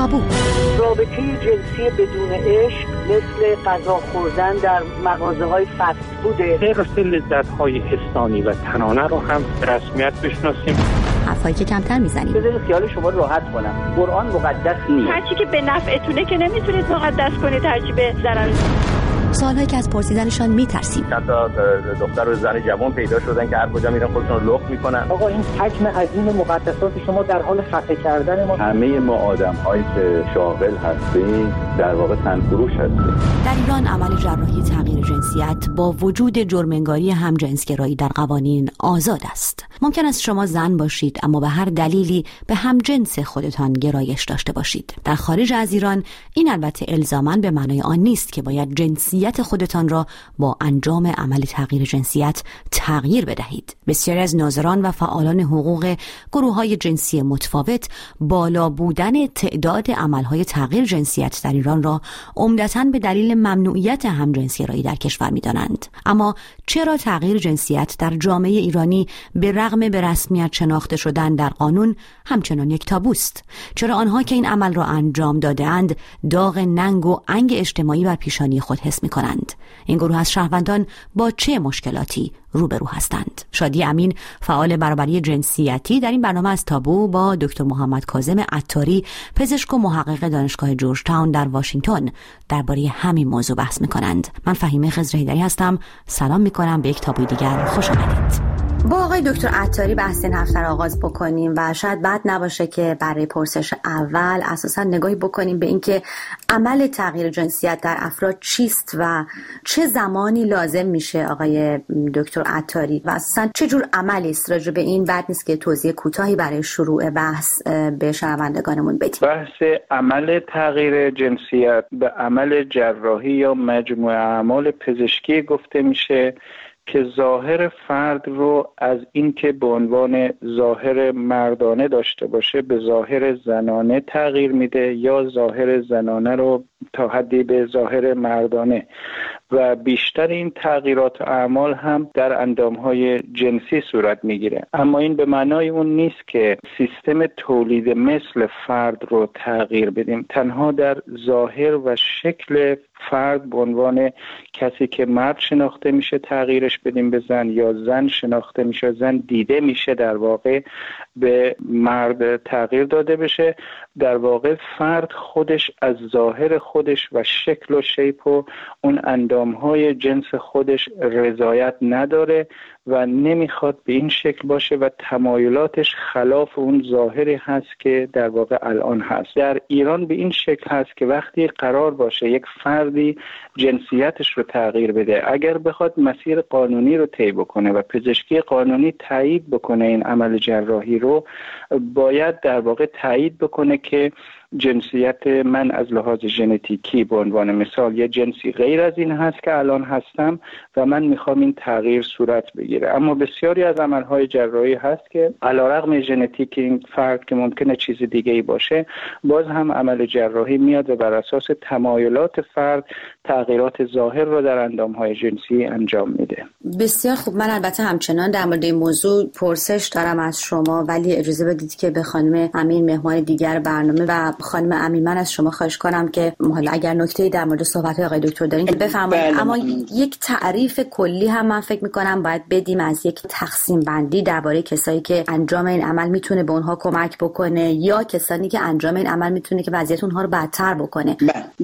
تابو. رابطه جنسی بدون عشق مثل غذا خوردن در مغازه‌های فست فوده. حفظ لذت‌های حسانی و تنانه رو هم به رسمیت بشناسیم. حرفایی که کمتر میزنیم. بذارید خیال شما راحت کنم. قرآن مقدس نیست. هرچی که به نفعتونه که نمیتونید مقدس کنید، هرچی به ضرر. سوالایی که از پرسیدنشان میترسیم. چند تا دختر و زن جوان پیدا شدن که هر کجا میرن خودشون رو لخت میکنن. آقا این حجم عظیم مقدسات شما در حال خفه کردن ما. همه ما آدم‌هایی که شاغل هستیم در واقع تنفروش هستیم. در ایران عمل جراحی تغییر جنسیت با وجود جرم‌انگاری همجنسگرایی در قوانین آزاد است. ممکن است شما زن باشید اما به هر دلیلی به همجنس خودتان گرایش داشته باشید. در خارج از ایران این البته الزاماً به معنای آن نیست که باید جنسیت خودتان را با انجام عمل تغییر جنسیت تغییر بدهید. بسیاری از ناظران و فعالان حقوق گروه‌های جنسی متفاوت بالا بودن تعداد عمل‌های تغییر جنسیت در ایران را عمدتاً به دلیل ممنوعیت همجنسگرایی در کشور می‌دانند. اما چرا تغییر جنسیت در جامعه ایرانی به رغم به رسمیت شناخته شدن در قانون همچنان یک تابوست؟ چرا آنها که این عمل را انجام داده‌اند داغ ننگ و انگ اجتماعی بر پیشانی خود حس می‌کنند؟ این گروه از شهروندان با چه مشکلاتی روبرو هستند؟ شادی امین، فعال برابری جنسیتی، در این برنامه از تابو با دکتر محمد کاظم عطاری، پزشک و محقق دانشگاه جورج تاون در واشنگتن درباره همین موضوع بحث می‌کنند. من فهیمه خضرهیدری هستم. سلام می‌کنم به یک تابوی دیگر. خوش آمدید. با آقای دکتر عطاری بحث این هفته را آغاز بکنیم و شاید بد نباشه که برای پرسش اول اساسا نگاهی بکنیم به اینکه عمل تغییر جنسیت در افراد چیست و چه زمانی لازم میشه آقای دکتر عطاری و اساسا چه جور عملی است. راجع به این بد نیست که توضیح کوتاهی برای شروع بحث به شنوندگانمون بدیم. بحث عمل تغییر جنسیت به عمل جراحی یا مجموعه اعمال پزشکی گفته میشه که ظاهر فرد رو از اینکه به عنوان ظاهر مردانه داشته باشه به ظاهر زنانه تغییر میده یا ظاهر زنانه رو تا حدی به ظاهر مردانه و بیشتر این تغییرات و اعمال هم در اندامهای جنسی صورت میگیره. اما این به معنای اون نیست که سیستم تولید مثل فرد رو تغییر بدیم. تنها در ظاهر و شکل فرد به عنوان کسی که مرد شناخته میشه تغییرش بدیم به زن، یا زن شناخته میشه، زن دیده میشه در واقع به مرد تغییر داده بشه. در واقع فرد خودش از ظاهر خودش و شکل و شیپ و اون اندامهای جنس خودش رضایت نداره و نمیخواد به این شکل باشه و تمایلاتش خلاف اون ظاهری هست که در واقع الان هست. در ایران به این شکل هست که وقتی قرار باشه یک فردی جنسیتش رو تغییر بده، اگر بخواد مسیر قانونی رو طی بکنه و پزشکی قانونی تایید بکنه این عمل جراحی رو، باید در واقع تایید بکنه که جنسیت من از لحاظ ژنتیکی به عنوان مثال یه جنسی غیر از این هست که الان هستم و من میخوام این تغییر صورت بگیره. اما بسیاری از عملهای جراحی هست که علیرغم ژنتیک این فرد که ممکنه چیز دیگه‌ای باشه، باز هم عمل جراحی میاد و بر اساس تمایلات فرد تغییرات ظاهر رو در اندامهای جنسی انجام میده. بسیار خوب. من البته همچنان در مورد این موضوع پرسش دارم از شما، ولی اجازه بدید که به خانم امین، مهمان دیگر برنامه، و خانم امین من از شما خواهش کنم که حالا اگر نکته‌ای در مورد صحبت‌های آقای دکتر دارین بفرمایید. اما یک تعریف کلی هم من فکر می‌کنم باید بدیم از یک تقسیم بندی درباره کسایی که انجام این عمل میتونه به اونها کمک بکنه یا کسانی که انجام این عمل میتونه که وضعیت اونها رو بدتر بکنه.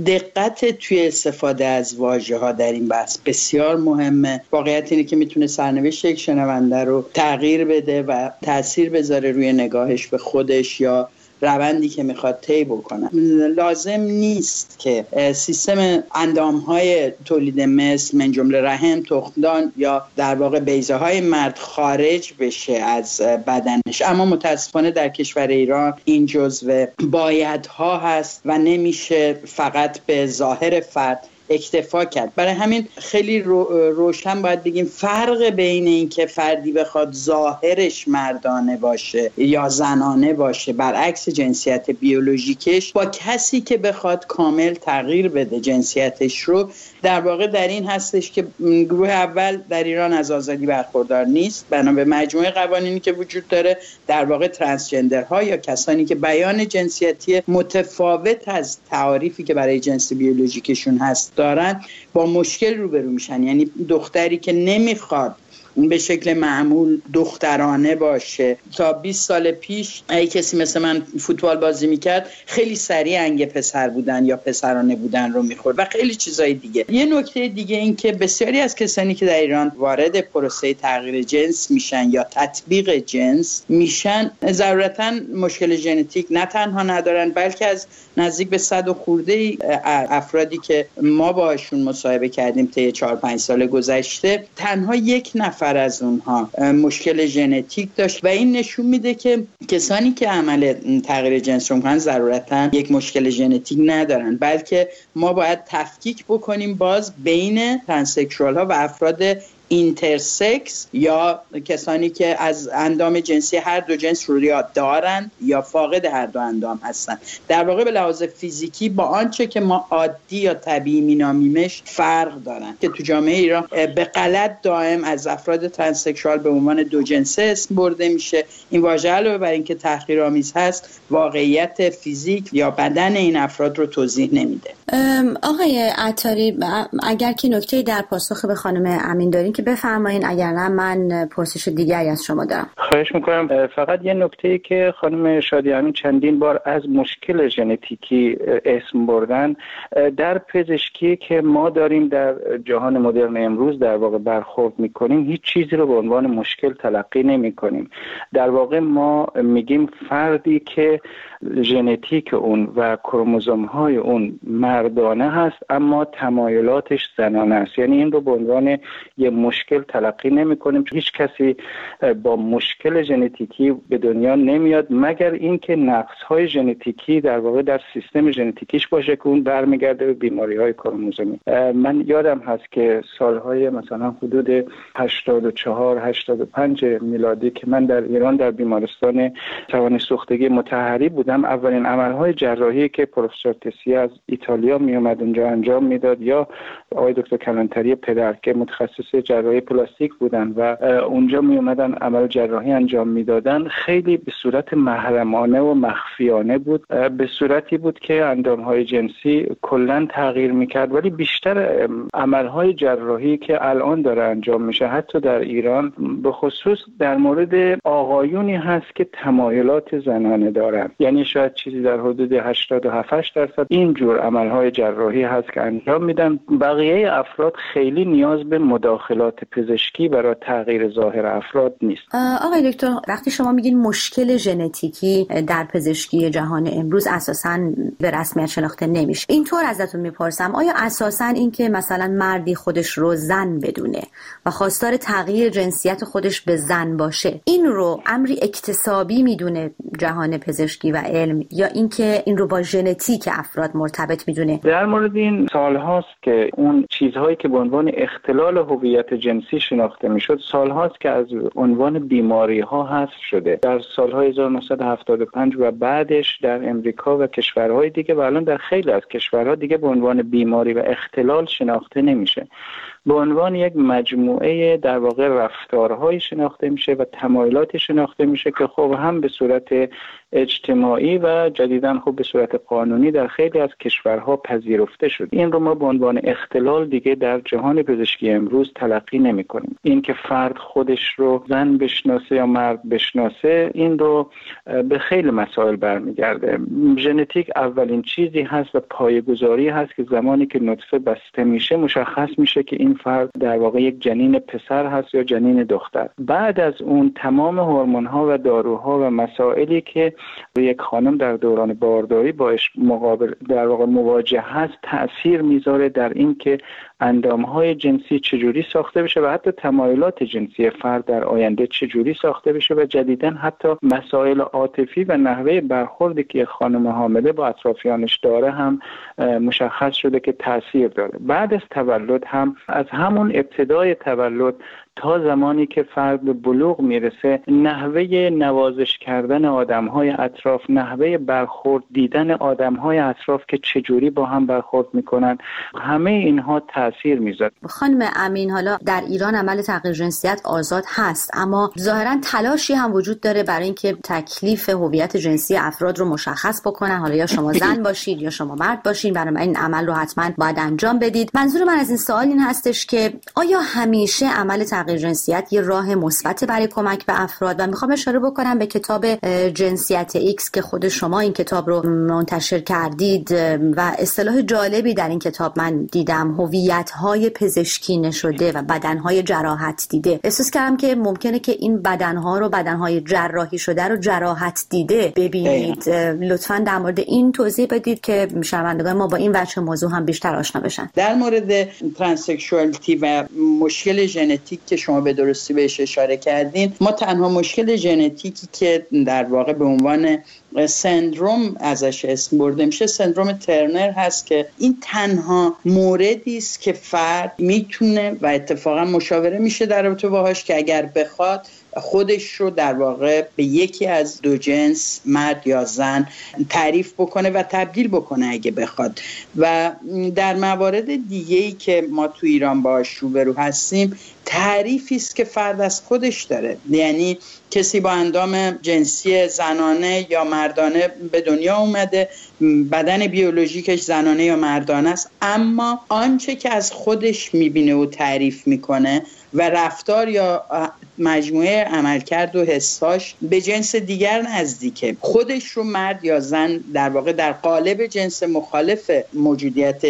دقت توی استفاده از واژه‌ها در این بحث بسیار مهمه. واقعیت اینه که میتونه سرنوشت یک شنونده رو تغییر بده و تأثیر بذاره روی نگاهش به خودش یا روندی که میخواد طی بکنه. لازم نیست که سیستم اندامهای تولید مثل من جمله رحم، تخمدان یا در واقع بیضه های مرد خارج بشه از بدنش، اما متاسفانه در کشور ایران این جزو بایدها هست و نمیشه فقط به ظاهر فرد اکتفا کرد. برای همین خیلی روشن باید بگیم فرق بین این که فردی بخواد ظاهرش مردانه باشه یا زنانه باشه برعکس جنسیت بیولوژیکش با کسی که بخواد کامل تغییر بده جنسیتش رو، در واقع در این هستش که گروه اول در ایران از آزادی برخوردار نیست. بنا به مجموعه قوانینی که وجود داره در واقع ترنسجندرها یا کسانی که بیان جنسیتی متفاوت از تعاریفی که برای جنس بیولوژیکشون هست دارن با مشکل روبرو میشن. یعنی دختری که نمیخواد به شکل معمول دخترانه باشه، تا 20 سال پیش اگه کسی مثل من فوتبال بازی میکرد خیلی سریع انگ پسر بودن یا پسرانه بودن رو میخورد و خیلی چیزای دیگه. یه نکته دیگه این که بسیاری از کسانی که در ایران وارد پروسه تغییر جنس میشن یا تطبیق جنس میشن ضرورتاً مشکل ژنتیک نه تنها ندارن، بلکه از نزدیک به 100 خورده افرادی که ما باشون مصاحبه کردیم طی 4-5 سال گذشته، تنها یک نفر از اونها مشکل ژنتیک داشت و این نشون میده که کسانی که عمل تغییر جنس رو میکنن ضرورتاً یک مشکل ژنتیک ندارن، بلکه ما باید تفکیک بکنیم باز بین ترانسکشوال ها و افراد اینترسکس یا کسانی که از اندام جنسی هر دو جنس رو یا دارن یا فاقد هر دو اندام هستن. در واقع به لحاظ فیزیکی با آنچه که ما عادی یا طبیعی مینامیمش فرق دارن که تو جامعه ایران به غلط دائم از افراد ترانسکشوال به عنوان دو جنسه اسم برده میشه. این واژه علاوه بر اینکه تحقیرآمیز هست واقعیت فیزیک یا بدن این افراد رو توضیح نمیده. آقای عطاری، اگر که نکته در پاسخ به خانم امین دارین که بفرمایین، اگر نه من پرسش دیگری از شما دارم. خواهش میکنم. فقط یه نکته‌ای که خانم شادی امین چندین بار از مشکل ژنتیکی اسم بردن، در پزشکی که ما داریم در جهان مدرن امروز در واقع برخورد میکنیم هیچ چیزی رو به عنوان مشکل تلقی نمیکنیم. در واقع ما میگیم فردی که ژنتیک اون و کروموزوم‌های اون مردانه هست اما تمایلاتش زنانه است، یعنی این رو به عنوان یه مشکل تلقی نمی‌کنیم. هیچ کسی با مشکل ژنتیکی به دنیا نمیاد مگر اینکه نقص‌های ژنتیکی در واقع در سیستم ژنتیکیش باشه که اون برمیگرده به بیماری‌های کروموزومی. من یادم هست که سال‌های مثلا حدود 84-85 میلادی که من در ایران در بیمارستان توان سوختگی مطهری بودم، اولین عملهای جراحی که پروفسور تسی از ایتالیا می اومد اونجا انجام میداد یا آقای دکتر کلانتری پدر که متخصص جراحی پلاستیک بودن و اونجا می اومدن عمل جراحی انجام میدادن، خیلی به صورت محرمانه و مخفیانه بود، به صورتی بود که اندامهای جنسی کلا تغییر میکرد. ولی بیشتر عملهای جراحی که الان داره انجام میشه حتی در ایران به خصوص در مورد آقایونی هست که تمایلات زنانه دارن، یعنی شاید چیزی در حدود 87-8% اینجور عملهای جراحی هست که انجام میدن. بقیه افراد خیلی نیاز به مداخلات پزشکی برای تغییر ظاهر افراد نیست. آقای دکتر، وقتی شما میگین مشکل ژنتیکی در پزشکی جهان امروز اساساً به رسمیت شناخته نمیشه، اینطور ازتون میپرسم آیا اساساً این که مثلا مردی خودش رو زن بدونه و خواستار تغییر جنسیت خودش به زن باشه، این رو امری اکتسابی میدونه جهان پزشکی و علم یا اینکه این رو با ژنتیک افراد مرتبط میدونه؟ در مورد این سالهاست که اون چیزهایی که به عنوان اختلال هویت جنسی شناخته میشد سالهاست که از عنوان بیماری ها حذف شده. در سالهای 1975 و بعدش در امریکا و کشورهای دیگه و الان در خیلی از کشورها دیگه به عنوان بیماری و اختلال شناخته نمیشه، به عنوان یک مجموعه در واقع رفتارهای شناخته میشه و تمایلاتی شناخته میشه که خب هم به صورت اجتماعی و جدیداً خب به صورت قانونی در خیلی از کشورها پذیرفته شد. این رو ما به عنوان اختلال دیگه در جهان پزشکی امروز تلقی نمی‌کنیم. این که فرد خودش رو زن بشناسه یا مرد بشناسه، این رو به خیلی مسائل برمیگرده. ژنتیک اولین چیزی هست و پایه‌گذاری هست که زمانی که نطفه بسته میشه مشخص میشه که این فرد در واقع یک جنین پسر هست یا جنین دختر. بعد از اون تمام هورمون‌ها و داروها و مسائلی که یک خانم در دوران بارداری باش در واقع مواجه هست تأثیر میذاره در این که اندامهای جنسی چجوری ساخته بشه و حتی تمایلات جنسی فرد در آینده چجوری ساخته بشه و جدیداً حتی مسائل عاطفی و نحوه برخوردی که خانم حامله با اطرافیانش داره هم مشخص شده که تأثیر داره. بعد از تولد هم از همون ابتدای تولد تا زمانی که فرد به بلوغ میرسه نحوه نوازش کردن آدم‌های اطراف، نحوه برخورد دیدن آدم‌های اطراف که چجوری با هم برخورد میکنن، همه اینها تأثیر میذاره. خانم امین، حالا در ایران عمل تغییر جنسیت آزاد هست، اما ظاهراً تلاشی هم وجود داره برای اینکه تکلیف هویت جنسی افراد رو مشخص بکنن. حالا یا شما زن باشید یا شما مرد باشین، برای این عمل رو حتما باید انجام بدید. منظور من از این سوال این هستش که آیا همیشه عمل تغییر جنسیت یه راه مثبت برای کمک به افراد؟ و میخوام اشاره بکنم به کتاب جنسیت ایکس که خود شما این کتاب رو منتشر کردید و اصطلاح جالبی در این کتاب من دیدم، هویت‌های پزشکی نشده و بدن‌های جراحت دیده. احساس کردم که ممکنه که این بدن‌ها رو، بدن‌های جراحی شده رو جراحت دیده ببینید. لطفاً در مورد این توضیح بدید که شنوندگان ما با این وجه موضوع هم بیشتر آشنا بشن. در مورد ترانسکشوالیتی و مشکل ژنتیک که شما به درستی بهش اشاره کردین، ما تنها مشکل ژنتیکی که در واقع به عنوان سندروم ازش اسم برده میشه سندروم ترنر هست که این تنها موردی است که فرد میتونه و اتفاقا مشاوره میشه در رابطه باهاش که اگر بخواد خودش رو در واقع به یکی از دو جنس، مرد یا زن، تعریف بکنه و تبدیل بکنه اگه بخواد. و در موارد دیگه‌ای که ما تو ایران باهاش روبرو هستیم تعریفی است که فرد از خودش داره، یعنی کسی با اندام جنسی زنانه یا مردانه به دنیا اومده، بدن بیولوژیکش زنانه یا مردانه است، اما آنچه که از خودش میبینه و تعریف میکنه و رفتار یا مجموعه عملکرد و حساش به جنس دیگر نزدیکه. خودش رو مرد یا زن در واقع در قالب جنس مخالف موجودیت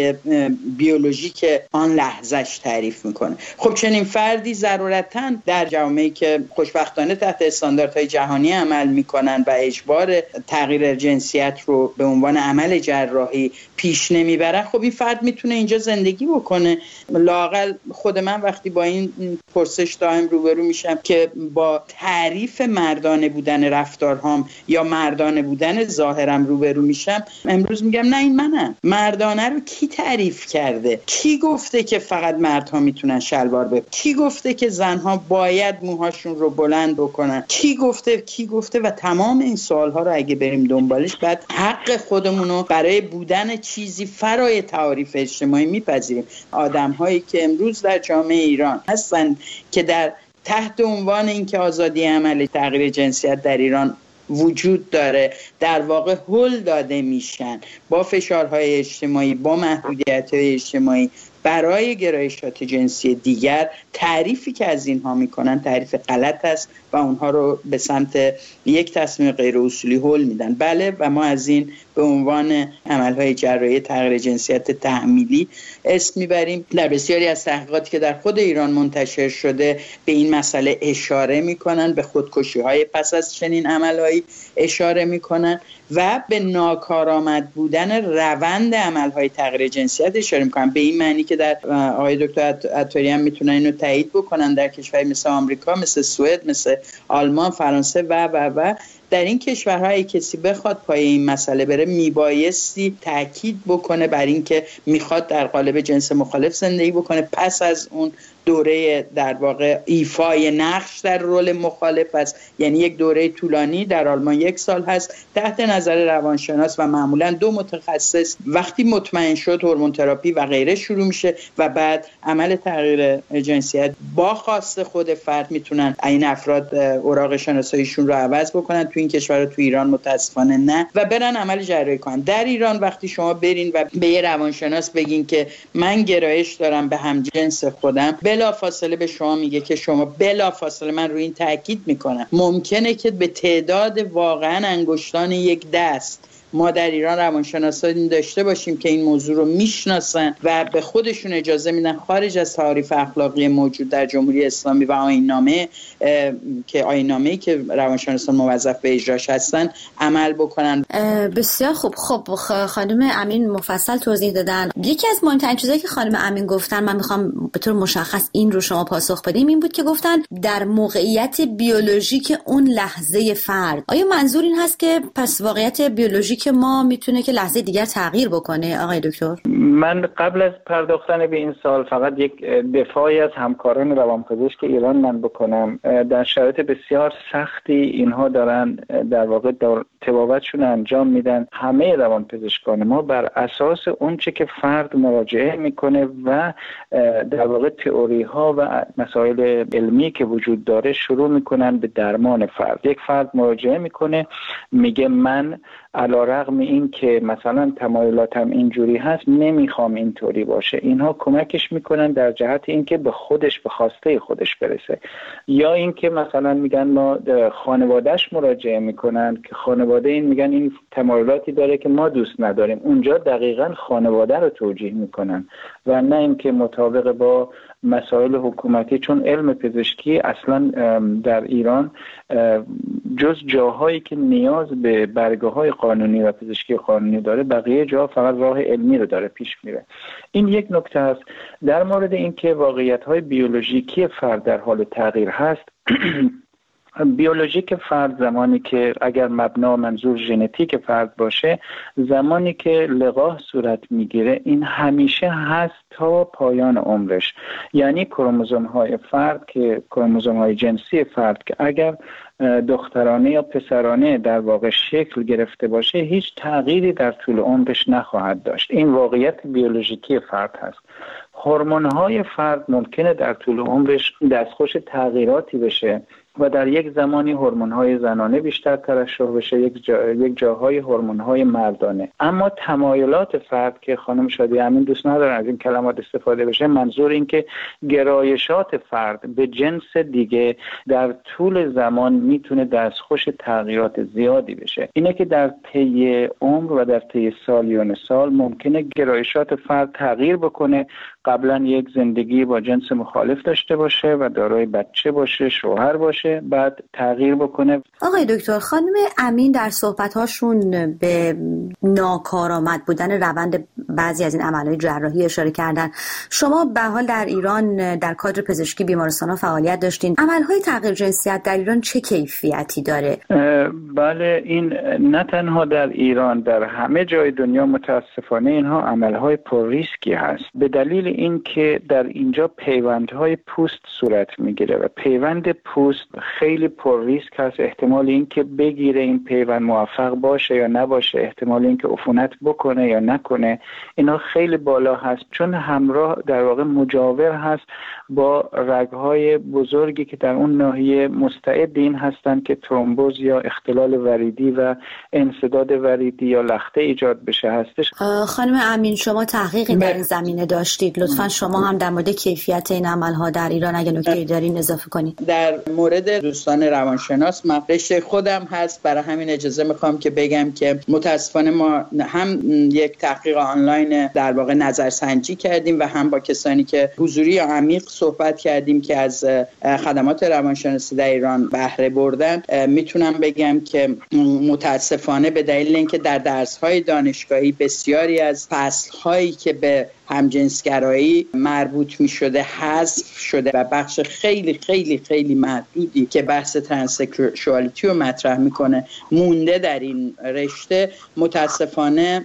بیولوژیک آن لحظهش تعریف میکنه. خب چنین فردی ضرورتاً در جامعه‌ای که خوشبختانه تحت استانداردهای جهانی عمل میکنن و اجبار تغییر جنسیت رو به عنوان عمل جراحی پیش نمیبرن، خب این فرد میتونه اینجا زندگی بکنه. لااقل خود من وقتی با این پرسش دائم روبرو میشم که با تعریف مردانه بودن رفتارهام یا مردانه بودن ظاهرم روبرو میشم، امروز میگم نه این منم. مردانه رو کی تعریف کرده؟ کی گفته که فقط مردها میتونن شلوار بپوشن؟ کی گفته که زنها باید موهاشون رو بلند بکنن؟ کی گفته و تمام این سوالها رو اگه بریم دنبالش بعد حق خودمون رو برای بودن چیزی فرای تعاریف اجتماعی میپذیریم. آدم‌هایی که امروز در جامعه ایران هستن که در تحت عنوان اینکه آزادی عمل تغییر جنسیت در ایران وجود داره در واقع هل داده میشن با فشارهای اجتماعی، با محدودیت‌های اجتماعی برای گرایشات جنسی دیگر. تعریفی که از اینها میکنن تعریف غلط است و اونها رو به سمت یک تصمیم غیر اصولی هل میدن. بله، و ما از این به عنوان عملهای جراحی تغییر جنسیت تحمیلی اسم میبریم. در بسیاری از تحقیقاتی که در خود ایران منتشر شده به این مسئله اشاره میکنن، به خودکشی‌های پس از چنین عملهایی اشاره میکنن و به ناکارآمد بودن روند عملهای تغییر جنسیت اشاره میکنن. به این معنی که در آقای دکتر عطاری هم میتونن اینو تایید بکنن، در کشورهای مثل آمریکا، مثل سوئد، مثل آلمان، فرانسه و در این کشورهای کسی بخواد پای این مسئله بره میبایستی تاکید بکنه بر این که میخواد در قالب جنس مخالف زندگی بکنه. پس از اون دوره در واقع ایفای نقش در رول مخالف است، یعنی یک دوره طولانی، در آلمان 1 سال هست، تحت نظر روانشناس و معمولا 2 متخصص. وقتی مطمئن شد هورمون تراپی و غیره شروع میشه و بعد عمل تغییر جنسیت با خواست خود فرد میتونن این افراد اوراق شناساییشون رو عوض بکنن. تو این کشور، تو ایران متاسفانه نه، و برن عمل جراحی کنن. در ایران وقتی شما برین و به یه روانشناس بگین که من گرایش دارم به همجنس خودم، بلافاصله به شما میگه که شما بلافاصله، من روی این تاکید میکنم، ممکنه که به تعداد واقعا انگشتان یک دست ما در ایران روانشناسانی داشته باشیم که این موضوع رو میشناسن و به خودشون اجازه میدن خارج از تعاریف اخلاقی موجود در جمهوری اسلامی و آیین‌نامه‌ای که روانشناسان موظف به اجراش هستن عمل بکنن. بسیار خوب. خب خانم امین مفصل توضیح دادن. یکی از مهمترین چیزایی که خانم امین گفتن، من میخوام به طور مشخص این رو شما پاسخ بدیم، این بود که گفتن در موقعیت بیولوژیک اون لحظه فرد. آیا منظور این هست که پس واقعیت بیولوژیک ما میتونه که لحظه دیگر تغییر بکنه آقای دکتر؟ من قبل از پرداختن به این سوال فقط یک دفاعی از همکاران روانپزشک ایران من بکنم. در شرایط بسیار سختی اینها دارن در واقع طبابتشون انجام میدن. همه روانپزشکان ما بر اساس اونچه که فرد مراجعه میکنه و در واقع تئوری ها و مسائل علمی که وجود داره شروع میکنن به درمان فرد. یک فرد مراجعه میکنه میگه من علیرغم این که مثلا تمایلاتم اینجوری هست نمیخوام اینطوری باشه. اینها کمکش میکنن در جهت اینکه به خواسته خودش برسه. یا اینکه مثلا میگن ما خانوادهش مراجعه میکنن که خانواده این میگن این تمایلاتی داره که ما دوست نداریم. اونجا دقیقاً خانواده رو توجیه میکنن و نه اینکه مطابق با مسائل حکومتی، چون علم پزشکی اصلا در ایران جز جاهایی که نیاز به برگه‌های قانونی و پزشکی قانونی داره، بقیه جا فقط راه علمی رو داره پیش میره. این یک نکته است. در مورد اینکه واقعیت‌های بیولوژیکی فرد در حال تغییر هست، بیولوژیک فرد زمانی که اگر مبنا منظور ژنتیک فرد باشه، زمانی که لقاح صورت میگیره این همیشه هست تا پایان عمرش. یعنی کروموزوم‌های فرد که کروموزوم‌های جنسی فرد که اگر دخترانه یا پسرانه در واقع شکل گرفته باشه هیچ تغییری در طول عمرش نخواهد داشت. این واقعیت بیولوژیکی فرد هست. هورمون‌های فرد ممکنه در طول عمرش دستخوش تغییراتی بشه و در یک زمانی هورمون‌های زنانه بیشتر ترشح بشه، یک جاهای هورمون‌های مردانه. اما تمایلات فرد که خانم شادی امین دوست ندارن از این کلمات استفاده بشه، منظور این که گرایشات فرد به جنس دیگه در طول زمان میتونه دستخوش تغییرات زیادی بشه. اینه که در طی عمر و در طی سالیان سال ممکنه گرایشات فرد تغییر بکنه. قبلا یک زندگی با جنس مخالف داشته باشه و دارای بچه باشه، شوهر باشه، بعد تغییر بکنه. آقای دکتر، خانم امین در صحبت‌هاشون به ناکارآمد بودن روند بعضی از این عمل‌های جراحی اشاره کردن. شما به حال در ایران در کادر پزشکی بیمارستان‌ها فعالیت داشتین. عمل‌های تغییر جنسیت در ایران چه کیفیتی داره؟ بله، این نه تنها در ایران، در همه جای دنیا متاسفانه اینها عمل‌های پر ریسکی هست. به دلیل این که در اینجا پیوندهای پوست صورت میگیره و پیوند پوست خیلی پر ریسک هست. احتمال این که بگیره این پیوند موفق باشه یا نباشه، احتمال این که عفونت بکنه یا نکنه، اینا خیلی بالا هست، چون همراه در واقع مجاور هست با رگهای بزرگی که در اون ناحیه مستعد این هستن که ترومبوز یا اختلال وریدی و انسداد وریدی یا لخته ایجاد بشه هستش. خانم امین، شما تحقیقی در این زمینه داشتید، لطفاً شما هم در مورد کیفیت این عمل‌ها در ایران اگه نکته‌ای دارین اضافه کنید. در مورد دوستان روانشناس من رشته خودم هست، برای همین اجازه میخوام که بگم که متاسفانه ما هم یک تحقیق آنلاین در واقع نظرسنجی کردیم و هم با کسانی که حضوری یا عمیق صحبت کردیم که از خدمات روانشناسی در ایران بهره بردن. میتونم بگم که متاسفانه به دلیل اینکه در درس‌های دانشگاهی بسیاری از فصل‌هایی که به همجنسگرایی مربوط می شده حذف شده و بخش خیلی خیلی خیلی محدودی که بحث ترانسکشوالیتی رو مطرح میکنه مونده در این رشته. متاسفانه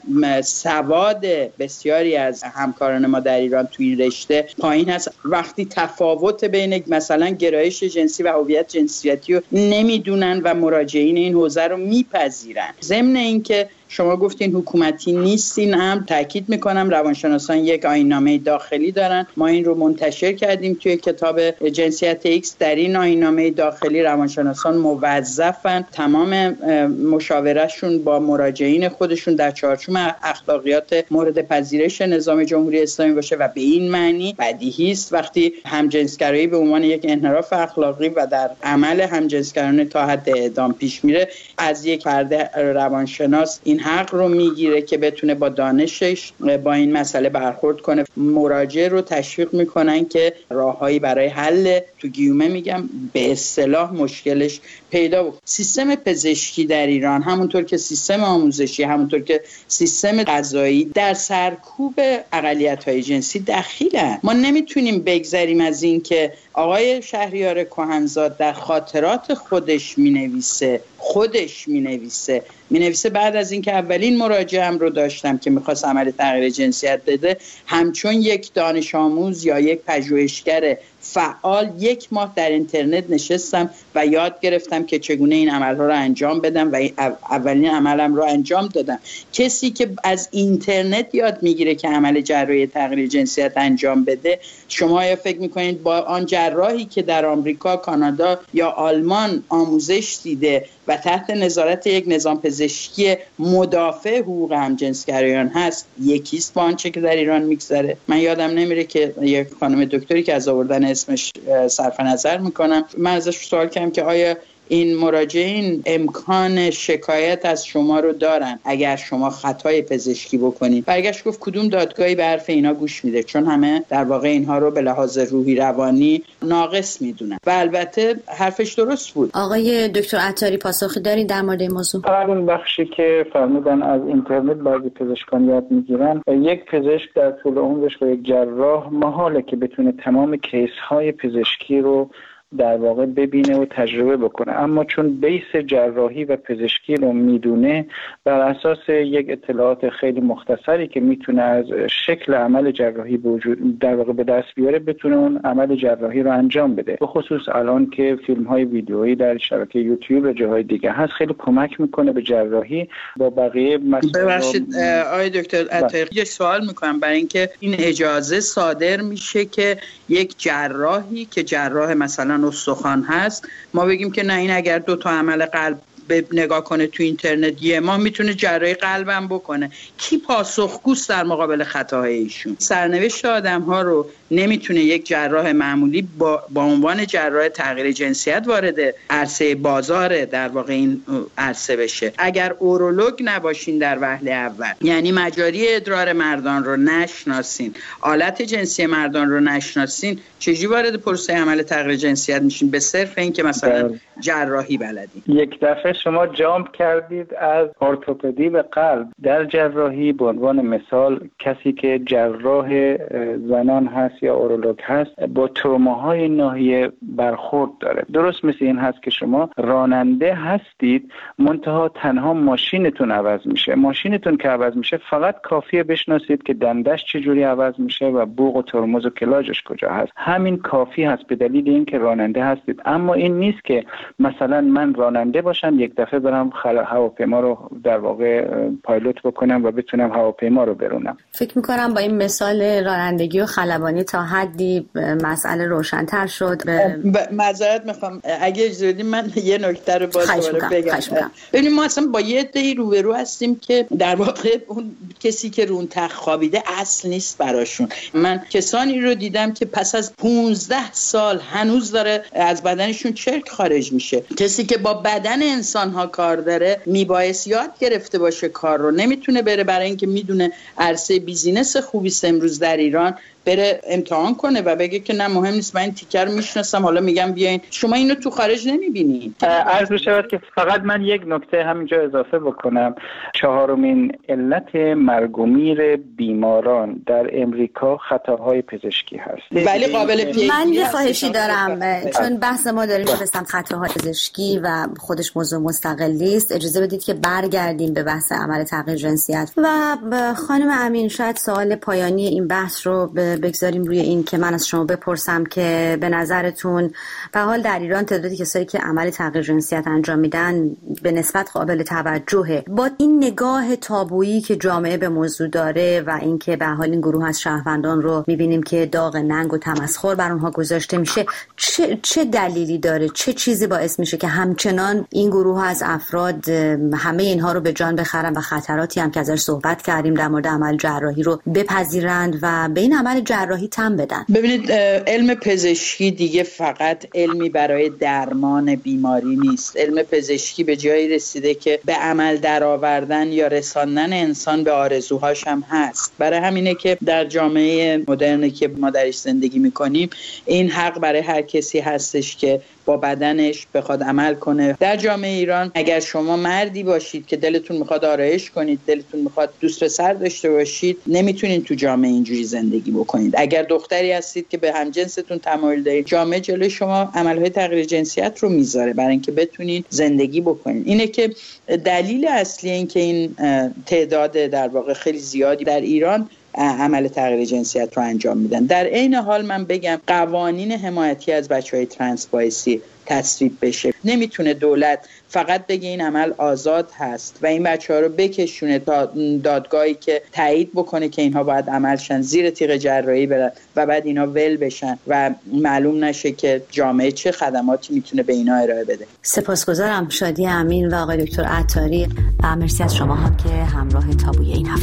سواد بسیاری از همکاران ما در ایران توی این رشته پایین هست. وقتی تفاوت بین مثلا گرایش جنسی و هویت جنسیتی رو نمیدونن و مراجعین این حوزه رو میپذیرن. ضمن اینکه شما گفتین حکومتی نیستین، هم تاکید میکنم روانشناسان یک آیین‌نامه داخلی دارن. ما این رو منتشر کردیم توی کتاب جنسیت ایکس. در این آیین‌نامه داخلی روانشناسان موظفن تمام مشاورهشون با مراجعین خودشون در چارچوب اخلاقیات مورد پذیرش نظام جمهوری اسلامی باشه و به این معنی بدیهی است وقتی همجنسگرایی به عنوان یک انحراف اخلاقی و در عمل همجنسگرانه تا حد اعدام پیش میره، از یک فرد روانشناس این حق رو میگیره که بتونه با دانشش با این مسئله برخورد کنه. مراجع رو تشویق میکنن که راههایی برای حل تو گیومه میگم به اصطلاح مشکلش پیدا بود. سیستم پزشکی در ایران همونطور که سیستم آموزشی، همونطور که سیستم قضایی در سرکوب اقلیت‌های جنسی دخیلن. ما نمیتونیم بگذریم از این که آقای شهریار کهنزاد در خاطرات خودش مینویسه بعد از اینکه اولین مراجعه‌ام رو داشتم که میخواست عمل تغییر جنسیت بده، همچون یک دانش آموز یا یک پژوهشگر فعال 1 ماه در اینترنت نشستم و یاد گرفتم که چگونه این عمل‌ها رو انجام بدم و اولین عملم رو انجام دادم. کسی که از اینترنت یاد میگیره که عمل جراحی تغییر جنسیت انجام بده، شما یا فکر میکنید با آن جراحی که در آمریکا، کانادا یا آلمان آموزش دیده و تحت نظارت یک نظام پزشکی مدافع حقوق همجنسگرایان هست یکیست با آنچه که در ایران میگذره؟ من یادم نمیره که یک خانم دکتری که از آوردن اسمش صرف نظر میکنم، من ازش سوال کردم که آیا این مراجعین امکان شکایت از شما رو دارن اگر شما خطای پزشکی بکنید؟ برگشت گفت کدوم دادگاهی به حرف اینا گوش میده، چون همه در واقع اینها رو به لحاظ روحی روانی ناقص میدونن. و البته حرفش درست بود. آقای دکتر عطاری پاسخی دارین در مورد این موضوع؟ فقط اون بخشی که فرمودن از اینترنت بعضی پزشکان یاد میگیرن، یک پزشک در طول عمرش و یک جراح محاله که بتونه تمام کیس های پزشکی رو در واقع ببینه و تجربه بکنه، اما چون بیس جراحی و پزشکی رو میدونه، بر اساس یک اطلاعات خیلی مختصری که میتونه از شکل عمل جراحی در واقع به دست بیاره، بتونه اون عمل جراحی رو انجام بده. به خصوص الان که فیلم های ویدیویی در شبکه یوتیوب و جاهای دیگه هست، خیلی کمک میکنه به جراحی با بقیه مسائل. ببخشید آقای دکتر عطایی، یه سوال میکنم، برای اینکه این اجازه صادر میشه که یک جراحی که جراح مثلا استخوان هست، ما بگیم که نه، این اگر 2 تا عمل قلب نگاه کنه تو اینترنت یه ماه میتونه جراحی قلبم بکنه. کی پاسخگوست در مقابل خطاهای ایشون؟ سرنوشت آدم‌ها رو نمیتونه یک جراح معمولی با عنوان جراح تغییر جنسیت وارد عرصه بازار در واقع این عرصه بشه. اگر اورولوگ نباشین در وهله اول، یعنی مجاری ادرار مردان رو نشناسین، آلت جنسی مردان رو نشناسین، چجوری وارد پروسه عمل تغییر جنسیت میشین به صرف این که مثلا جراحی بلدین؟ یک دفعه شما جامپ کردید از ارتوپدی به قلب. در جراحی به عنوان مثال کسی که جراح زنان هست یا اورولوگ هست با تروماهای ناحیه برخورد داره. درست مثل این هست که شما راننده هستید، منتها تنها ماشینتون عوض میشه. ماشینتون که عوض میشه فقط کافیه بشناسید که دندش چجوری عوض میشه و بوق و ترمز و کلاژش کجا هست. همین کافی هست به دلیل اینکه راننده هستید. اما این نیست که مثلا من راننده باشم یک دفعه برم هواپیما رو در واقع پایلوت بکنم و بتونم هواپیما رو برونم. فکر میکنم با این مثال رانندگی و خلبانی تا حدی مسئله روشن‌تر شد. معذرت میخوام اگه اجازه بدید من یه نکته رو باز بگم. ببینید ما اصلا با یه عده‌ای روبرو هستیم که در واقع اون کسی که رون تخت خوابیده اصل نیست براشون. من کسانی رو دیدم که پس از 15 سال هنوز داره از بدنشون چرک خارج میشه. کسی که با بدن انسان ها کار داره میبایست یاد گرفته باشه کار رو، نمیتونه بره برای اینکه میدونه عرصه بیزینس خوبیست امروز در ایران بره امتحان کنه و بگه که نه مهم نیست، من این تیکر میشناسم حالا میگم بیاین. شما اینو تو خارج نمیبینید. عرض بشود که فقط من یک نکته همینجا اضافه بکنم. 4مین علت مرگ و میر بیماران در امریکا خطاهای پزشکی هست. ولی قابل پیگیری. من یه خواهشی دارم چون بحث ما داریم که خطاهای پزشکی و خودش موضوع مستقلی است، اجازه بدید که برگردیم به بحث عمل تغییر جنسیت. و خانم امین شاید سوال پایانی این بحث رو بگذاریم روی این که من از شما بپرسم که به نظرتون به حال در ایران تعدادی کسایی که عمل تغییر جنسیت انجام میدن به نسبت قابل توجهه. با این نگاه تابویی که جامعه به موضوع داره و اینکه به حال این گروه از شهروندان رو میبینیم که داغ ننگ و تمسخر بر اونها گذاشته میشه، چه دلیلی داره، چه چیزی باعث میشه که همچنان این گروه از افراد همه اینها رو به جان بخرن و خطراتی هم که ازش صحبت کردیم در مورد عمل جراحی رو بپذیرند و به این عمل جراحی تن بدن؟ ببینید، علم پزشکی دیگه فقط علمی برای درمان بیماری نیست. علم پزشکی به جایی رسیده که به عمل درآوردن یا رساندن انسان به آرزوهاش هم هست. برای همینه که در جامعه مدرنی که ما درش زندگی میکنیم این حق برای هر کسی هستش که با بدنش بخواد عمل کنه. در جامعه ایران اگر شما مردی باشید که دلتون میخواد آرایش کنید، دلتون میخواد دوست پسر داشته باشید، نمیتونید تو جامعه اینجوری زندگی بکنید. اگر دختری هستید که به همجنستون تمایل دارید، جامعه جلوی شما عملهای تغییر جنسیت رو میذاره برای اینکه بتونید زندگی بکنید. اینه که دلیل اصلی این که این تعداد در واقع خیلی زیادی در ایران عمل تغییر جنسیت رو انجام میدن. در عین حال من بگم قوانین حمایتی از بچهای ترنس بایسی تصویب بشه. نمیتونه دولت فقط بگه این عمل آزاد هست و این بچه‌ها رو بکشونه تا دادگاهی که تایید بکنه که اینها باید عملشن، زیر تیغ جراحی برن و بعد اینها ول بشن و معلوم نشه که جامعه چه خدماتی میتونه به اینا ارائه بده. سپاسگزارم شادی امین و آقای دکتر عطاری. مرسی از شما هم که همراه تابوی این هفته